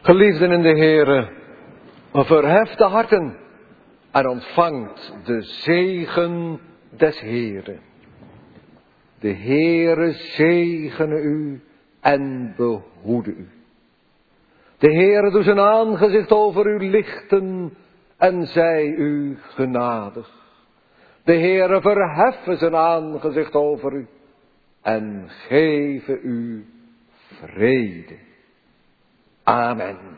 Geliefden in de Heere, verheft de harten en ontvangt de zegen des Heeren. De Heere zegene u en behoede u. De Heere doet zijn aangezicht over u lichten en zij u genadig. De Heere verheffen zijn aangezicht over u en geven u vrede. Amen.